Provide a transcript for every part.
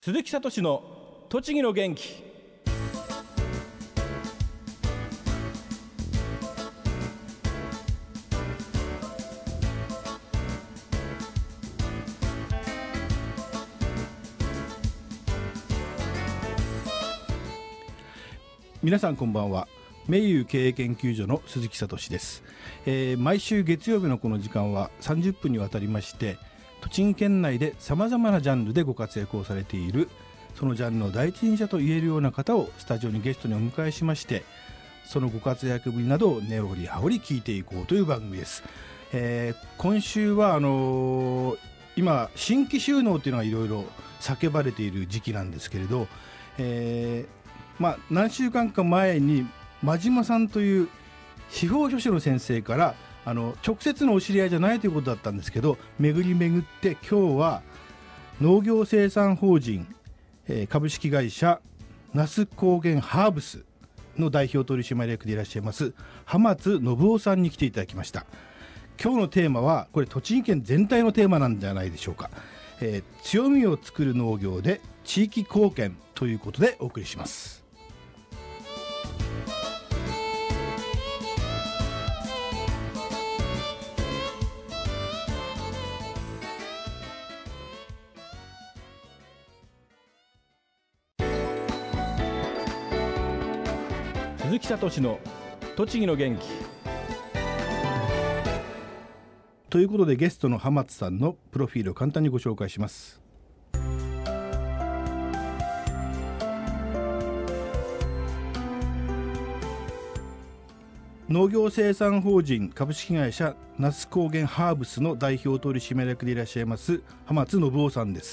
鈴木聡の栃木の元気。皆さんこんばんは。名優経営研究所の鈴木聡です。毎週月曜日のこの時間は30分にわたりまして栃木県内でさまざまなジャンルでご活躍をされているそのジャンルの第一人者と言えるような方をスタジオにゲストにお迎えしまして、そのご活躍ぶりなどを根掘り葉掘り聞いていこうという番組です。今週は今新規収納というのがいろいろ叫ばれている時期なんですけれど、何週間か前に真島さんという司法書士の先生から直接のお知り合いじゃないということだったんですけど、巡り巡って今日は農業生産法人、株式会社那須高原ハーブスの代表取締役でいらっしゃいます浜津信夫さんに来ていただきました。今日のテーマはこれ栃木県全体のテーマなんじゃないでしょうか。強みを作る農業で地域貢献ということでお送りします。鈴木聡の栃木の元気ということで、ゲストの浜津さんのプロフィールを簡単にご紹介します。農業生産法人株式会社那須高原ハーブスの代表取締役でいらっしゃいます浜津信夫さんです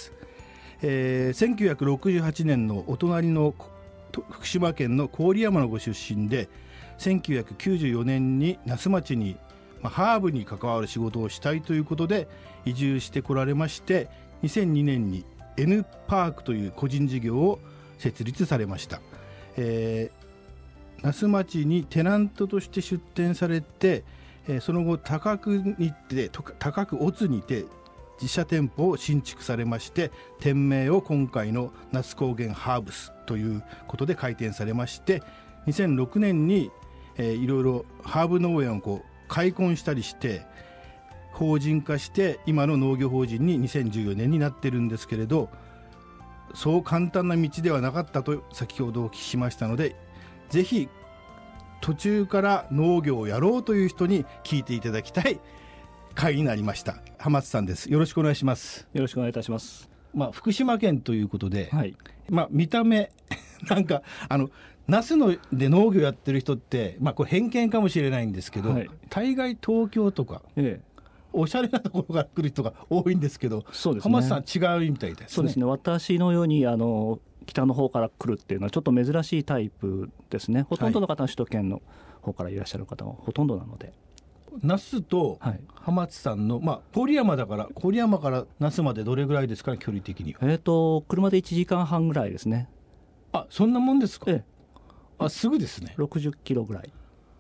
。1968年のお隣の福島県の郡山のご出身で、1994年に那須町にハーブに関わる仕事をしたいということで移住してこられまして、2002年に N パークという個人事業を設立されました。那須町にテナントとして出店されて、その後高久オツにて自社店舗を新築されまして、店名を今回の那須高原ハーブスということで開店されまして、2006年に、いろいろハーブ農園を開墾したりして法人化して、今の農業法人に2014年になってるんですけれど、そう簡単な道ではなかったと先ほどお聞きしましたので、ぜひ途中から農業をやろうという人に聞いていただきたい会になりました。浜津さんです。よろしくお願いします。 よろしくお願いいたします。 福島県ということで、 はい、 見た目なんか那須ので農業やってる人って、これ偏見かもしれないんですけど、大概東京とか、おしゃれなところから来る人が多いんですけど、 そうですね、 浜津さん違うみたいですね。 そうですね、私のように北の方から来るっていうのはちょっと珍しいタイプですね。ほとんどの方は首都圏の方からいらっしゃる方がほとんどなので、 那須と浜津さんの、郡山だから、郡山から那須までどれぐらいですかね、距離的には。 車で1時間半ぐらいですね。 そんなもんですか。すぐですね。 60キロぐらい。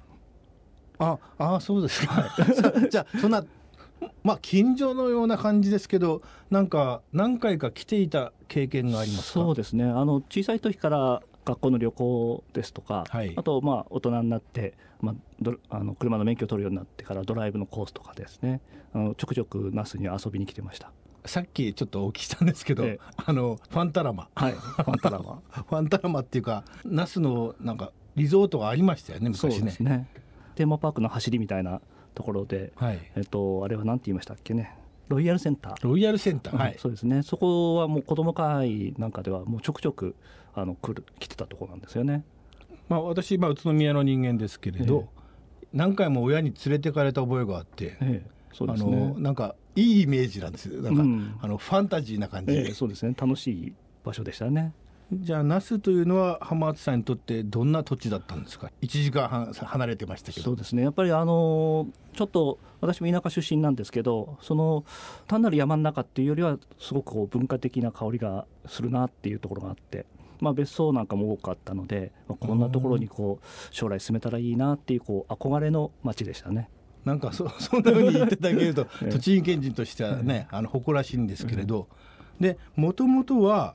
そうですか。じゃあそんな近所のような感じですけど、なんか何回か来ていた経験がありますか。 そうですね、小さい時から学校の旅行ですとか、あと大人になって、車の免許を取るようになってからドライブのコースとかですね、ちょくちょく那須に遊びに来てました。 さっきちょっとお聞きしたんですけど、ファンタラマ、ファンタラマファンタラマっていうか、那須のなんかリゾートがありましたよね、昔ね。 そうですね、テーマパークの走りみたいなところで、あれは何て言いましたっけね、ロイヤルセンター、そうですね、そこはもう子ども会なんかではもうちょくちょく来てたところなんですよね。 私、宇都宮の人間ですけれど、何回も親に連れてかれた覚えがあって、 そうですね、 なんかいいイメージなんですよ。なんか、ファンタジーな感じで、 そうですね、楽しい場所でしたね。 じゃあ那須というのは浜津さんにとってどんな土地だったんですか。1時間半離れてましたけど。 そうですね、やっぱりちょっと私も田舎出身なんですけど、単なる山の中っていうよりはすごく文化的な香りがするなっていうところがあって、別荘なんかも多かったので、こんなところに将来住めたらいいなっていう憧れの町でしたね。 なんかそんなふうに言っていただけると栃木県人としてはね、誇らしいんですけれど、でもともとは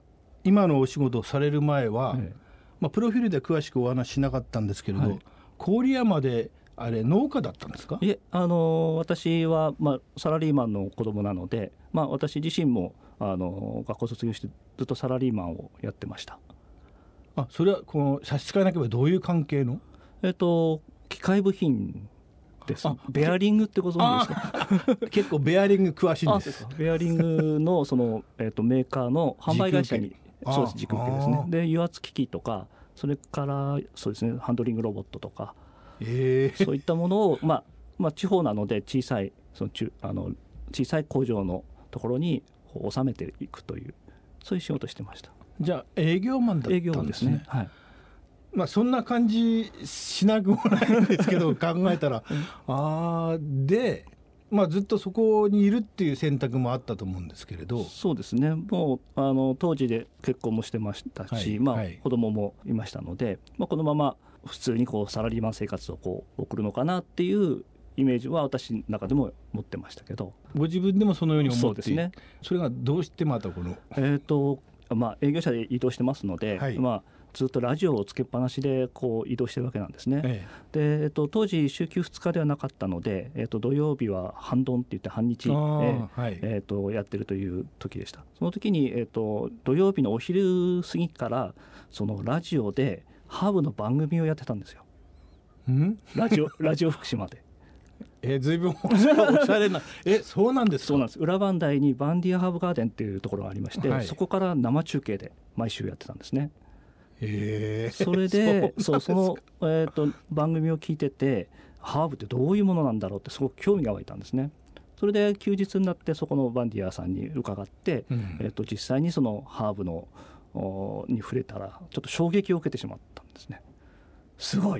今のお仕事をされる前は、 ええプロフィールでは詳しくお話ししなかったんですけれど、 はい郡山であれ農家だったんですか？ いえ、私は、サラリーマンの子供なので、私自身も学校卒業してずっとサラリーマンをやってました。 それはこの差し支えなければどういう関係の？ 機械部品です。ベアリングってご存知ですか？ 結構ベアリング詳しいんです。 ベアリングのその、メーカーの販売会社に、そうです、軸受けですね。で、油圧機器とか、それからそうですね、ハンドリングロボットとか、そういったものを、地方なので小さい小さい工場のところに収めていくという、そういう仕事をしてました。 じゃあ営業マンだったんですね。 営業マンですね。はい。 そんな感じしなくもないんですけど考えたらで、ずっとそこにいるっていう選択もあったと思うんですけれど。 そうですね。もう当時で結婚もしてましたし、子供もいましたので、このまま普通にサラリーマン生活を送るのかなっていうイメージは私の中でも持ってましたけど。 ご自分でもそのように思って。 そうですね。 それがどうしてまたこの営業車で移動してますので、ずっとラジオをつけっぱなしで移動してるわけなんですね。で、当時週休2日ではなかったので、土曜日は半ドンって言って半日、やってるという時でした。その時に、土曜日のお昼過ぎからそのラジオでハーブの番組をやってたんですよ。ラジオ福島で。 ずいぶんおしゃれなそうなんですか？ そうなんです。裏磐梯にバンディアハーブガーデンっていうところがありまして、そこから生中継で毎週やってたんですね。それでその、番組を聞いてて、ハーブってどういうものなんだろうってすごく興味が湧いたんですね。それで休日になってそこのバンディアさんに伺って、実際にそのハーブのに触れたらちょっと衝撃を受けてしまったんですね。すごいって。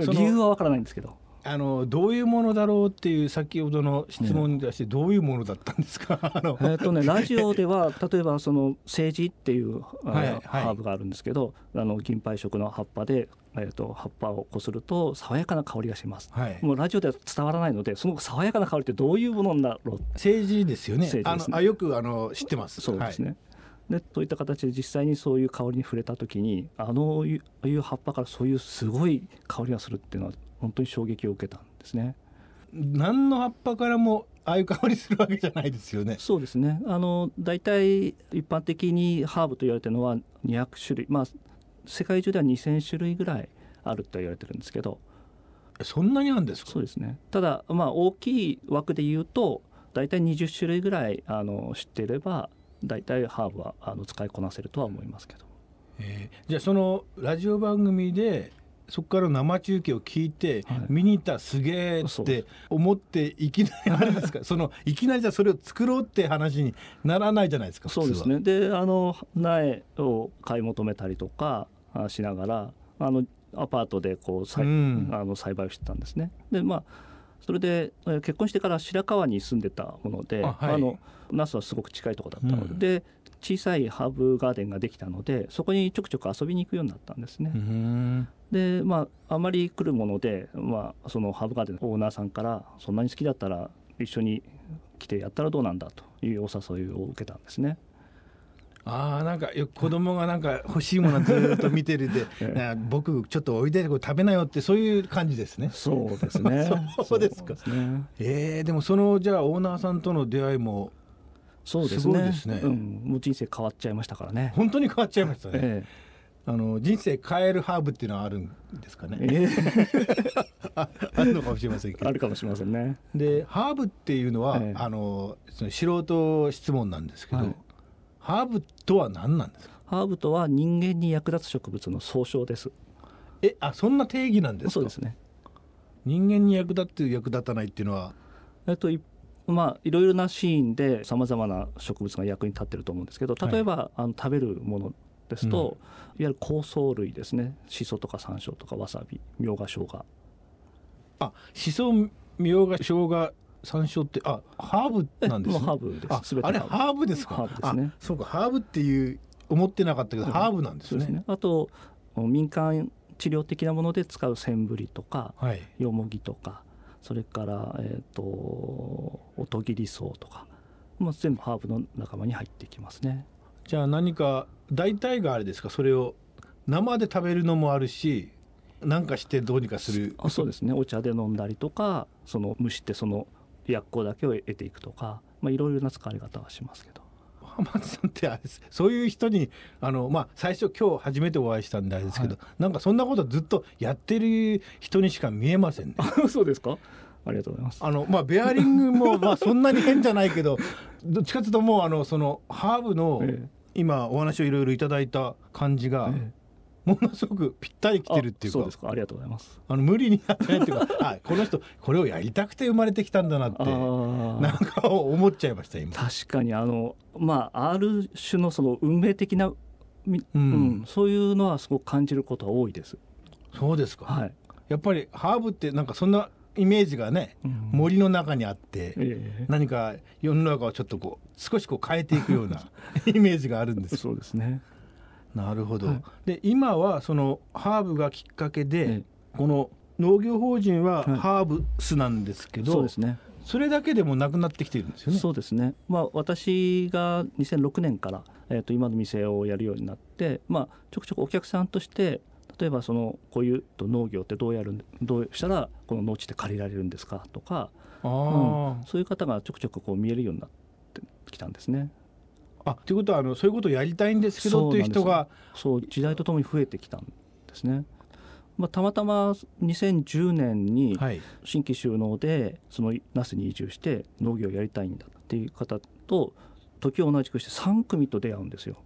理由はわからないんですけど、 どういうものだろうっていう先ほどの質問に対してどういうものだったんですか？ ラジオでは例えばそのセージっていうハーブがあるんですけど、銀灰色の葉っぱで、葉っぱをこすると爽やかな香りがします、もうラジオでは伝わらないので、すごく爽やかな香りってどういうものなんだろう。 セージですよね。よく知ってます。 そうですね。でそういった形で実際にそういう香りに触れた時に、いう葉っぱからそういうすごい香りがするっていうのは本当に衝撃を受けたんですね。 何の葉っぱからもああいう香りするわけじゃないですよね。 そうですね。だいたい一般的にハーブと言われているのは200種類、世界中では2000種類ぐらいあると言われてるんですけど。 そんなにあるんですか？ そうですね。ただ大きい枠で言うとだいたい20種類ぐらい知っていればだいたいハーブは使いこなせるとは思いますけど。 じゃあそのラジオ番組でそこから生中継を聞いて、見に行ったらすげえって思っていきなりあれですかいきなりじゃあそれを作ろうって話にならないじゃないですか。 そうですね。で苗を買い求めたりとかしながらアパートで栽培をしてたんですね。でそれで結婚してから白川に住んでたもので、那須はすごく近いところだったので、小さいハーブガーデンができたので、そこにちょくちょく遊びに行くようになったんですね。であまり来るもので、そのハーブガーデンのオーナーさんからそんなに好きだったら一緒に来てやったらどうなんだというお誘いを受けたんですね。 なんか子供がなんか欲しいものずっと見てるで僕ちょっとおいで食べなよって、そういう感じですね。 そうですね。 そうですか。でもじゃあオーナーさんとの出会いもそうですね。もう人生変わっちゃいましたからね。 本当に変わっちゃいましたね。人生変えるハーブっていうのはあるんですかね。あるのかもしれませんけど。 あるかもしれませんね。 でハーブっていうのは、その素人質問なんですけど、ハーブとは何なんですか？ ハーブとは人間に役立つ植物の総称です。 そんな定義なんですか？ そうですね。 人間に役立って役立たないっていうのは、 いろいろなシーンでさまざまな植物が役に立ってると思うんですけど、例えば、食べるものですと、いわゆる香草類ですね。シソとか山椒とかわさび、みょうが、生姜。 シソ、みょうが、生姜、山椒ってハーブなんですね。 ハーブです。 あれハーブですか？ ハーブですね。 そうか、ハーブっていう思ってなかったけど、ハーブなんですね。 そうですね。あと民間治療的なもので使うセンブリとか、ヨモギとか、それからおとぎり草とか、全部ハーブの仲間に入ってきますね。 じゃあ何か大体があれですか、それを生で食べるのもあるし、なんかしてどうにかする。 そうですね、お茶で飲んだりとか、その蒸してその薬効だけを得ていくとか、いろいろな使い方はしますけど。 浜松さんってあれです、そういう人に最初今日初めてお会いしたんであれですけど、なんかそんなことずっとやってる人にしか見えませんね。 そうですか、ありがとうございます。 ベアリングもそんなに変じゃないけど、どっちかというともうそのハーブの今お話をいろいろいただいた感じが、ものすごくぴったりきてるっていうか。 そうですか、ありがとうございます。 無理にやってないっていうかこの人これをやりたくて生まれてきたんだなってなんか思っちゃいました今。 確かにある種のその運命的な、そういうのはすごく感じることは多いです。 そうですか、 はい、 やっぱりハーブってなんかそんなイメージがね、森の中にあって、何か世の中をちょっと少し変えていくようなイメージがあるんです。 そうですね。 なるほど、で今はそのハーブがきっかけで、この農業法人はハーブスなんですけど、 そうですね、 それだけでもなくなってきてるんですよね。 そうですね、私が2006年から、今の店をやるようになって、ちょくちょくお客さんとして例えばこういう農業ってどうしたらこの農地って借りられるんですかとか、そういう方がちょくちょく見えるようになってきたんですね。 ということはそういうことをやりたいんですけどっていう人が時代とともに増えてきたんですね。たまたま2010年に新規就農でその那須に移住して農業をやりたいんだっていう方と時を同じくして3組と出会うんですよ。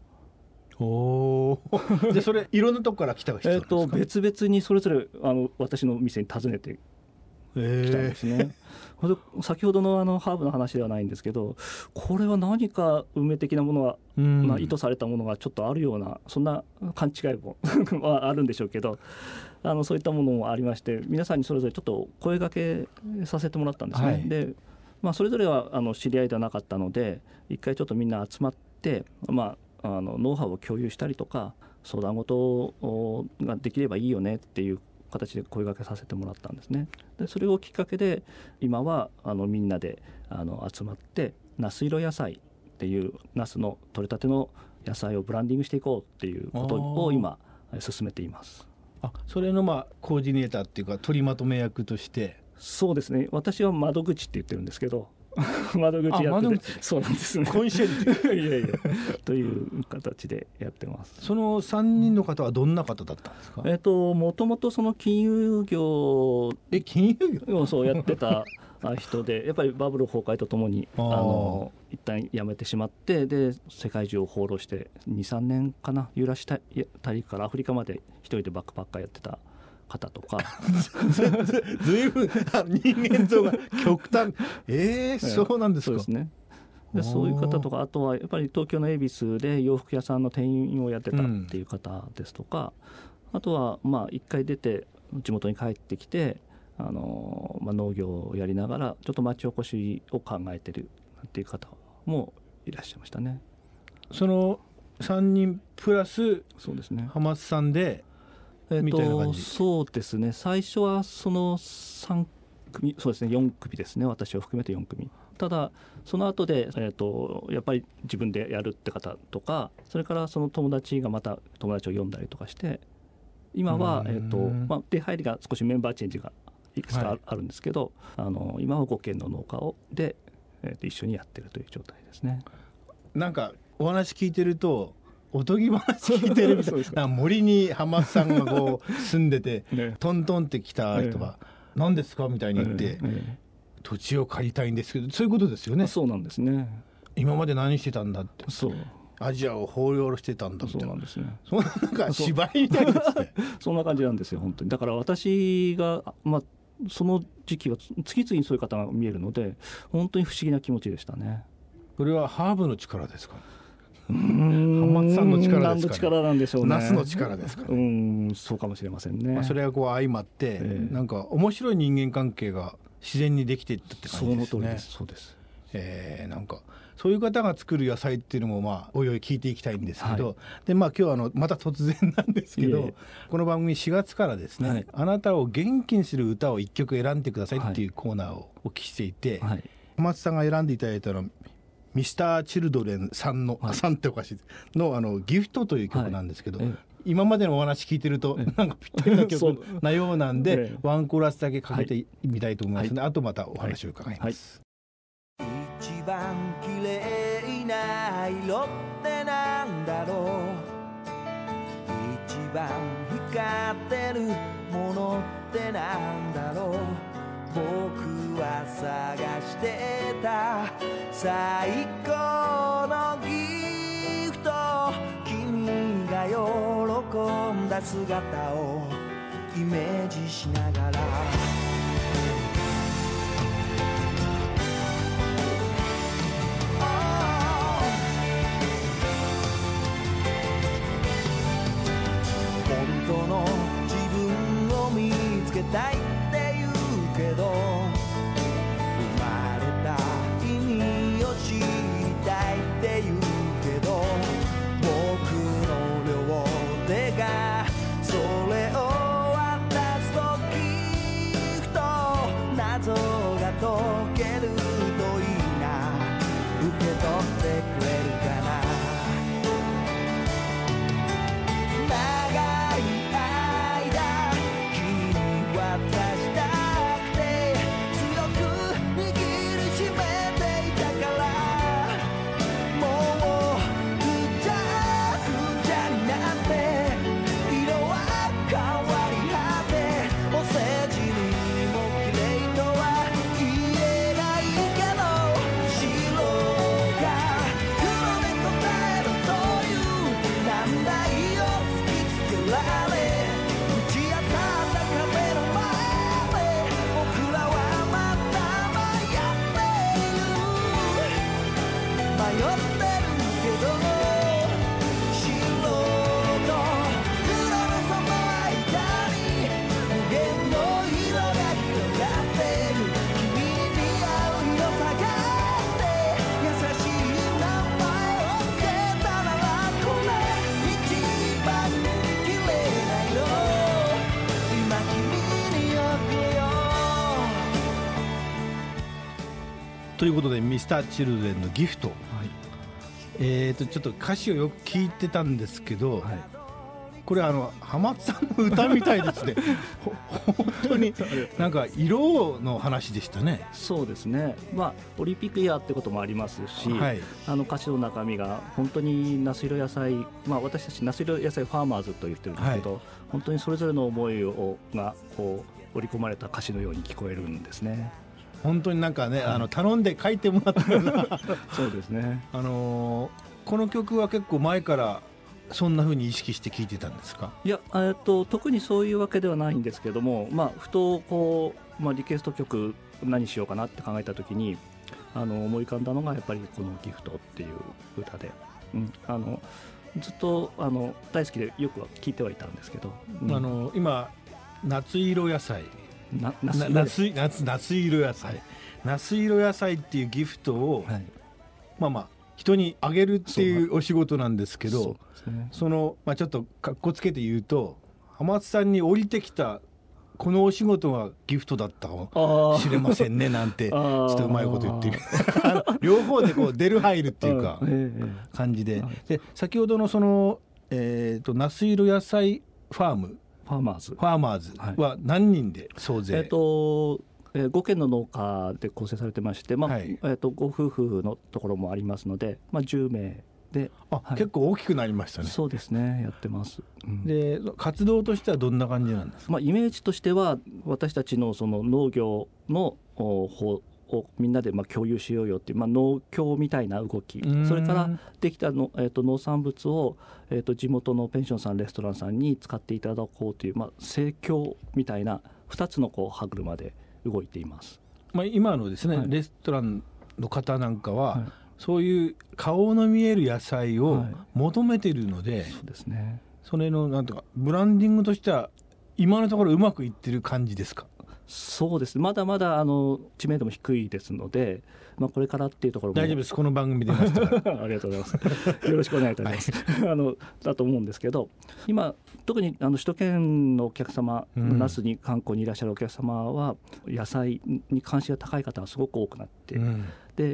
でそれいろんなとこから来た人なんですか？ 別々にそれぞれ私の店に訪ねてきたんですね。先ほどのハーブの話ではないんですけど、これは何か運命的なものが、意図されたものがちょっとあるような、そんな勘違いもはあるんでしょうけど、そういったものもありまして、皆さんにそれぞれちょっと声掛けさせてもらったんですね。でそれぞれは知り合いではなかったので、一回ちょっとみんな集まって、ノウハウを共有したりとか相談事ができればいいよねっていう形で声掛けさせてもらったんですね。でそれをきっかけで今はみんなで集まってナス色野菜っていうナスの取れたての野菜をブランディングしていこうっていうことを今進めています。 それのコーディネーターっていうか取りまとめ役として。 そうですね、私は窓口って言ってるんですけど窓口やってて、そうなんですね、 コンシェルジュいやいやという形でやってます。 その3人の方はどんな方だったんですか？ もともとその金融業金融業そうやってた人でやっぱりバブル崩壊とともに一旦辞めてしまって、で世界中を放浪して 2,3 年かな、ユーラシア大陸からアフリカまで一人でバックパッカーやってた方とかずいぶん人間像が極端そうなんですか。 そうですね。でそういう方とか、あとはやっぱり東京の恵比寿で洋服屋さんの店員をやってたっていう方ですとか、あとは一回出て地元に帰ってきて農業をやりながらちょっと町おこしを考えてるっていう方もいらっしゃいましたね。 その3人プラスそうですね、 浜津さんでみたいな感じ。 そうですね、最初はその3組、そうですね、4組ですね、私を含めて4組。ただその後で、やっぱり自分でやるって方とか、それからその友達がまた友達を呼んだりとかして、今は、出入りが少しメンバーチェンジがいくつかあるんですけど、今は5軒の農家で、一緒にやってるという状態ですね。 なんかお話聞いてるとおとぎ話聞いてるみたいな森に浜津さんが住んでて、トントンって来た人が何ですかみたいに言って、土地を借りたいんですけど、そういうことですよね。 そうなんですね。 今まで何してたんだって。 そう、 アジアを放浪してたんだみたいな。 そうなんですね。 そんななんか芝居みたいですねそんな感じなんですよ本当に。だから私がその時期は次々にそういう方が見えるので、本当に不思議な気持ちでしたね。 これはハーブの力ですか？浜津さんの力ですかね？ 何の力なんでしょうね。 ナスの力ですかね？ そうかもしれませんね。 それが相まって、なんか面白い人間関係が自然にできていったって感じですね。 その通りです。そうです。 なんかそういう方が作る野菜っていうのもおいおい聞いていきたいんですけど、で今日はまた突然なんですけど、この番組4月からですね、あなたを元気にする歌を1曲選んでくださいっていうコーナーをお聞きしていて、浜津さんが選んでいただいたのはミスターチルドレンさんの、さんっておかしいのギフトという曲なんですけど、今までのお話聞いてるとなんかぴったりな曲なようなんでワンコーラスだけかけてみたいと思いますので、あとまたお話を伺います。 一番綺麗な色ってなんだろう、一番光ってるものってなんだろう、僕は探してた最高のギフト、君が喜んだ姿をイメージしながら、本当の自分を見つけたいって言うけど、生まれた意味を知りたいって言うけど、僕の両手がそれを渡すときふと謎が解けるといいな、受け取ってくれるかな。 ということでミスターチルドレンのギフト、ちょっと歌詞をよく聞いてたんですけど、これ浜津さんの歌みたいですね本当になんか色の話でしたね。 そうですね、オリンピックイヤーってこともありますし、歌詞の中身が本当に那須色野菜、私たち那須色野菜ファーマーズと言ってるんですけど、本当にそれぞれの思いがこう織り込まれた歌詞のように聞こえるんですね。 本当になんかね、頼んで書いてもらったようなそうですね。 この曲は結構前からそんな風に意識して聴いてたんですか？ いや、特にそういうわけではないんですけども、ふとこう、リクエスト曲何しようかなって考えた時に思い浮かんだのがやっぱりこのギフトっていう歌で、ずっと大好きでよくは聴いてはいたんですけど、 今夏色野菜夏色野菜、夏色野菜っていうギフトを、人にあげるっていうお仕事なんですけど、ちょっとかっこつけて言うと浜津さんに降りてきたこのお仕事がギフトだったかもしれませんねなんてちょっとうまいこと言ってる両方でこう出る入るっていうか感じで、先ほどの那須色野菜ファーマーズは何人で総勢 5軒の農家で構成されてまして、ご夫婦のところもありますので、10名で、 結構大きくなりましたね。 そうですね、やってます。 で活動としてはどんな感じなんですか？ イメージとしては私たちのその農業の方をみんなで共有しようよっていう、農協みたいな動き、それからできたの、農産物を、地元のペンションさんレストランさんに使っていただこうという、生協みたいな2つの歯車で動いています。 今のですね、レストランの方なんかは、そういう顔の見える野菜を求めているので、 そうですね、 それのなんとかブランディングとしては今のところうまくいってる感じですか？ そうですね、まだまだ知名度も低いですので、これからっていうところも大丈夫です、この番組出ましたからありがとうございますよろしくお願いいたします、だと思うんですけど、今特に首都圏のお客様、那須に観光にいらっしゃるお客様は野菜に関心が高い方がすごく多くなって、で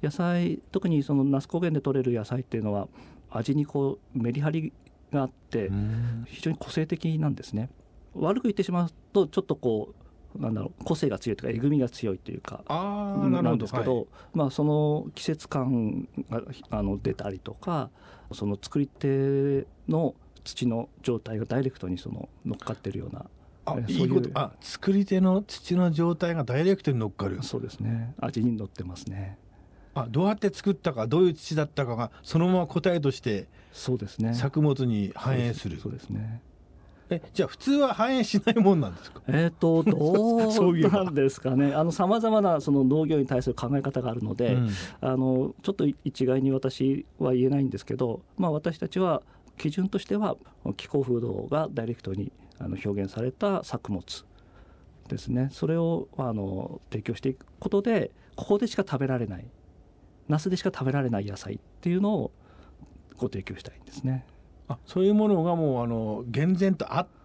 野菜、特にその那須高原で採れる野菜っていうのは味にこうメリハリがあって非常に個性的なんですね。悪く言ってしまうとちょっとこうなんだろう、個性が強いというかえぐみが強いというかなんですけど、その季節感が出たりとか、その作り手の土の状態がダイレクトにその乗っかってるような、 いいこと、作り手の土の状態がダイレクトに乗っかる。 そうですね、味に乗ってますね。 どうやって作ったか、どういう土だったかがそのまま答えとしてそうですね、 作物に反映する。 そうですね。 じゃあ普通は反映しないもんなんですか？ どうなんですかね。さまざまなその農業に対する考え方があるので、ちょっと一概に私は言えないんですけど、私たちは基準としては気候風土がダイレクトに表現された作物ですね。それを提供していくことで、ここでしか食べられない、那須でしか食べられない野菜っていうのをご提供したいんですね。 そういうものがもう厳然とあって、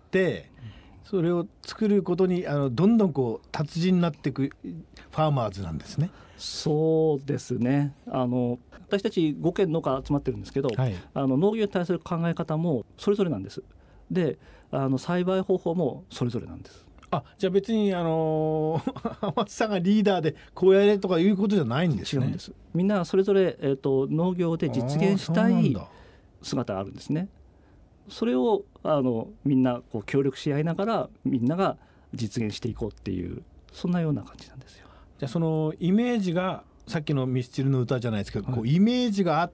それを作ることにどんどんこう達人になっていくファーマーズなんですね。 そうですね。私たち5軒農家集まってるんですけど、農業に対する考え方もそれぞれなんです。で栽培方法もそれぞれなんです。 じゃあ別に天津さんがリーダーでこうやれとかいうことじゃないんですね。 違うんです。みんなそれぞれ、農業で実現したい姿があるんですね。それをみんなこう協力し合いながらみんなが実現していこうっていう、そんなような感じなんですよ。 じゃあそのイメージがさっきのミスチルの歌じゃないですけど、こうイメージがあって、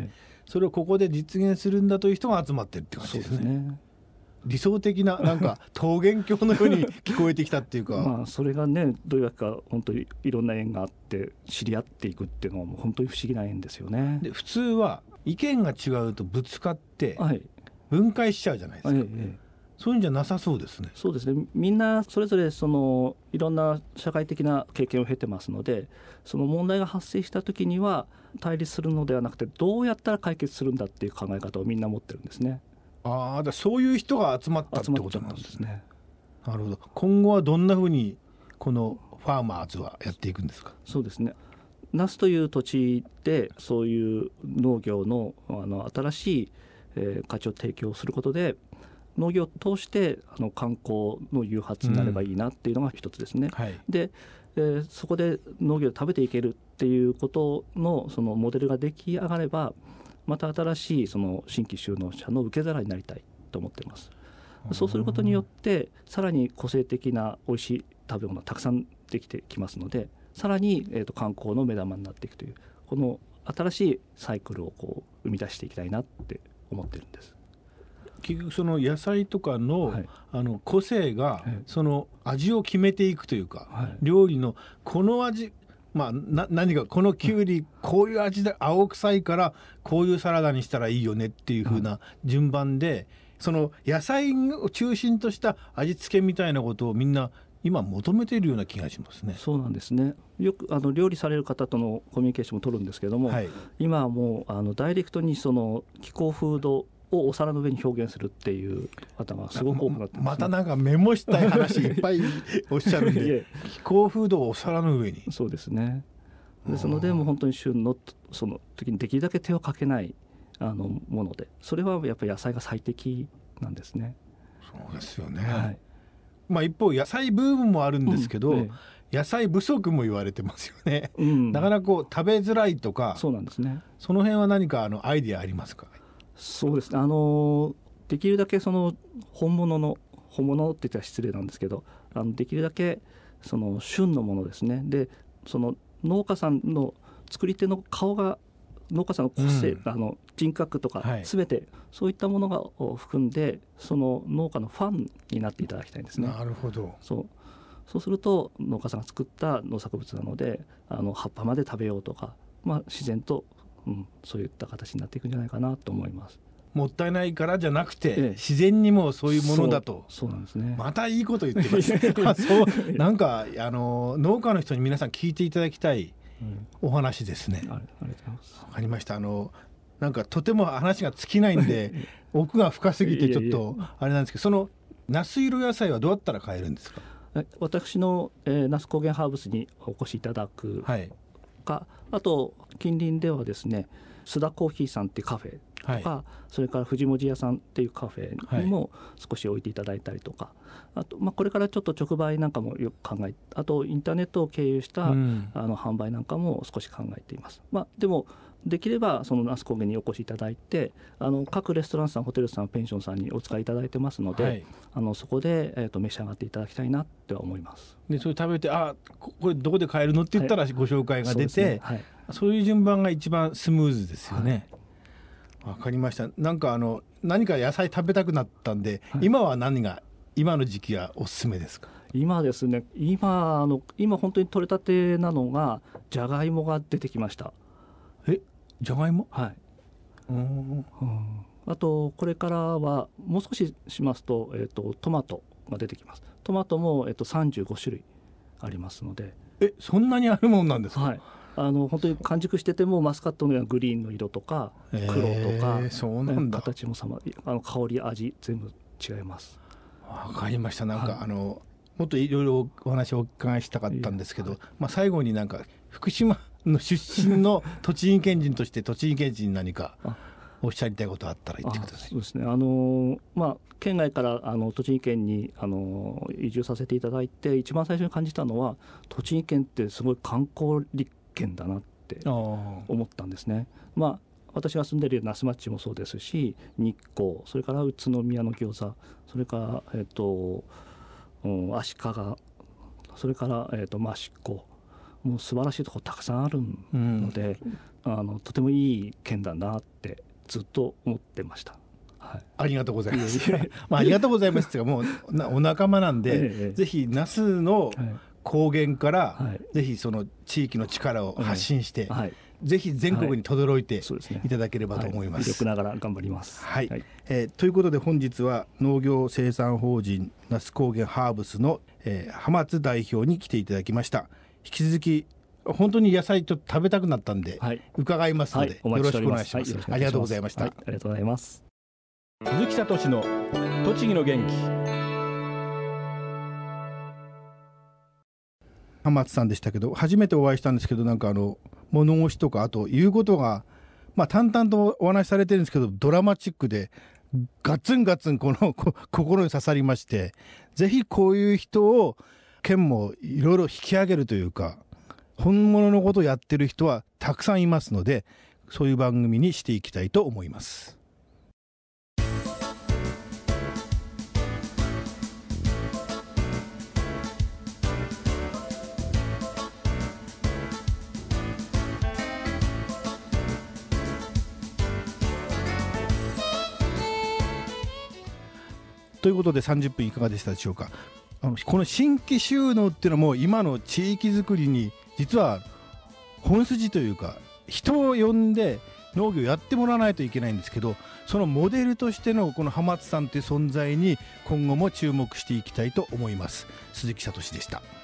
それをここで実現するんだという人が集まってるって感じですね。そうですね。理想的ななんか桃源郷のように聞こえてきたっていうかそれがね、どういうわけか本当にいろんな縁があって知り合っていくっていうのはもう本当に不思議な縁ですよね。 で普通は意見が違うとぶつかって分解しちゃうじゃないですか。そういうんじゃなさそうですね。 そうですね。みんなそれぞれいろんな社会的な経験を経てますので、その問題が発生した時には対立するのではなくて、どうやったら解決するんだっていう考え方をみんな持ってるんですね。 そういう人が集まったってことなんですね。なるほど。今後はどんなふうにこのファーマーズはやっていくんですか？ そうですね。那須という土地でそういう農業の新しい価値を提供することで、農業を通して観光の誘発になればいいなっていうのが一つですね。で、そこで農業を食べていけるっていうことのそのモデルが出来上がれば、また新しいその新規就農者の受け皿になりたいと思っています。そうすることによってさらに個性的な美味しい食べ物がたくさんできてきますので、さらに観光の目玉になっていくという、この新しいサイクルをこう生み出していきたいなって思ってるんです。 結局その野菜とかの、個性がその味を決めていくというか、料理のこの味、何かこのきゅうりこういう味で青臭いからこういうサラダにしたらいいよねっていう風な順番で、その野菜を中心とした味付けみたいなことをみんな今求めているような気がしますね。 そうなんですね。よく料理される方とのコミュニケーションも取るんですけども、今はもうダイレクトにその気候風土をお皿の上に表現するっていう方がすごく多くなってますね。 またなんかメモしたい話いっぱいおっしゃるんで気候風土をお皿の上に。 そうですね。ですのでもう本当に旬のその時にできるだけ手をかけないもので、それはやっぱり野菜が最適なんですね。 そうですよね。一方野菜ブームもあるんですけど、野菜不足も言われてますよね。なかなかこう食べづらいとか。 そうなんですね。 その辺は何かアイディアありますか？ そうですね。できるだけその本物って言ったら失礼なんですけど、できるだけその旬のものですね。でその農家さんの作り手の顔が、農家さんの個性、人格とか全てそういったものが含んで、その農家のファンになっていただきたいんですね。 なるほど。 そうすると農家さんが作った農作物なので葉っぱまで食べようとか、自然と、そういった形になっていくんじゃないかなと思います。 もったいないからじゃなくて、自然にもそういうものだと。 そうなんですね。 またいいこと言ってますなんか農家の人に皆さん聞いていただきたいお話ですね。 ありがとうございます。 わかりました。なんかとても話が尽きないんで奥が深すぎてちょっとあれなんですけど、その那須色野菜はどうやったら買えるんですか？ 私の那須高原ハーブスにお越しいただくか、あと近隣ではですね須田コーヒーさんっていうカフェとか、 はそれから藤文字屋さんっていうカフェにも少し置いていただいたりとか、あと、これからちょっと直売なんかもよく考え、あとインターネットを経由した、販売なんかも少し考えています。でもできればその那須高原にお越しいただいて、各レストランさん、ホテルさん、ペンションさんにお使いいただいてますので、そこで、召し上がっていただきたいなっては思います。 でそれ食べてこれどこで買えるのって言ったらご紹介が出て、そういう順番が一番スムーズですよね。わかりました。なんか何か野菜食べたくなったんで、今は何が今の時期はおすすめですか？ 今ですね、今本当に取れたてなのがじゃがいもが出てきました。 じゃがいも？ はい。あとこれからはもう少ししますと、トマトが出てきます。トマトも、35種類ありますので。 そんなにあるもんなんですか？ はい。本当に完熟しててもマスカットのようなグリーンの色とか黒とか、 そうなんだ。 形も香り味全部違います。 わかりました。なんか、もっといろいろお話をお伺いしたかったんですけど、最後になんか福島の出身の栃木県人として栃木県人に何かおっしゃりたいことあったら言ってください。 そうですね、県外から栃木県に移住させていただいて一番最初に感じたのは、栃木県ってすごい観光立県だなって思ったんですね。私が住んでいる那須町もそうですし、日光、それから宇都宮の餃子、それから足利、それから益子、もう素晴らしいところたくさんあるので、とてもいい県だなってずっと思ってました。 ありがとうございます。ありがとうございますっていうか、もうお仲間なんで、ぜひ那須の高原から、ぜひその地域の力を発信して、ぜひ全国に轟いていただければと思います。 微力ながら頑張ります。 ということで本日は農業生産法人那須高原ハーブスの、浜津代表に来ていただきました。引き続き本当に野菜ちょっと食べたくなったんで、伺いますので、よろしくお願いします。ありがとうございました。 ありがとうございます。 鈴木聡の栃木の元気。浜津さんでしたけど、初めてお会いしたんですけど、なんか物腰とか、あと言うことが淡々とお話しされてるんですけど、ドラマチックでガツンガツン心に刺さりまして、ぜひこういう人を県もいろいろ引き上げるというか、本物のことをやってる人はたくさんいますので、そういう番組にしていきたいと思います。ということで30分いかがでしたでしょうか。この新規収納っていうのも今の地域づくりに実は本筋というか、人を呼んで農業やってもらわないといけないんですけど、そのモデルとしてのこの浜津さんという存在に今後も注目していきたいと思います。鈴木聡でした。